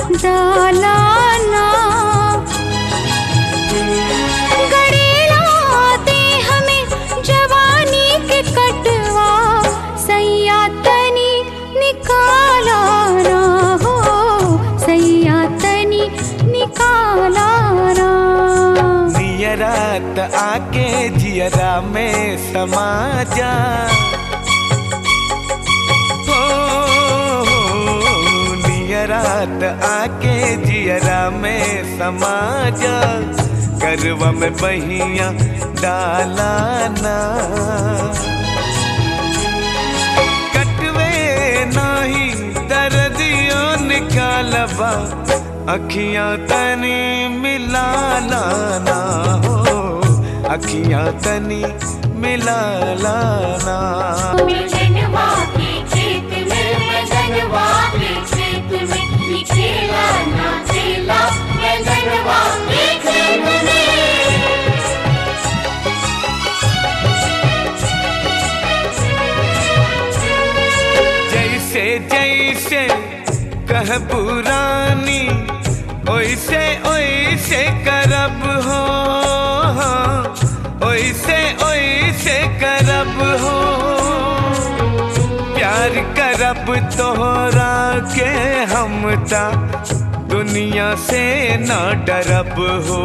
डालाना। गड़ेलाते हमें जवानी के कटवा, सैया तनी निकालाना हो, सैया तनी निकालाना। नियरात आके जियरा में समा जा, रात आके जियरा में समा जा, करवा में बहिया डालाना। कटवे नाही दर्दियों निकालबा, अखियां तनी मिला लाना हो, अखियां तनी मिला लाना। जैसे जैसे कह पुरानी, ओइसे ओइसे करब हो, ओइसे ओइसे करब हो। प्यार करब तोहरा के हम ता, दुनिया से ना डरब हो,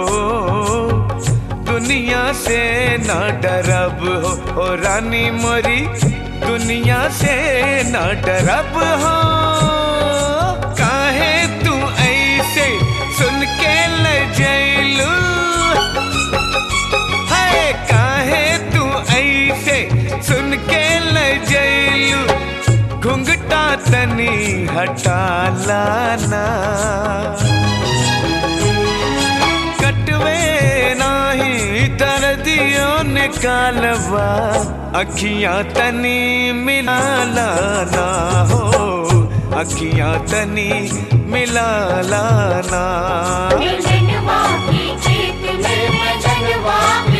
दुनिया से ना डरब हो। ओ रानी मोरी दुनिया से ना डरब हो। काहे तू ऐसे सुन के लजैलू, है काहे तू ऐसे सुन के लजैलू। घुंघटा तनी हटा लाना, कटवे नाही दर्दियों निकालबा, अखियां तनी मिला लाना हो, अखियां तनी मिला लाना।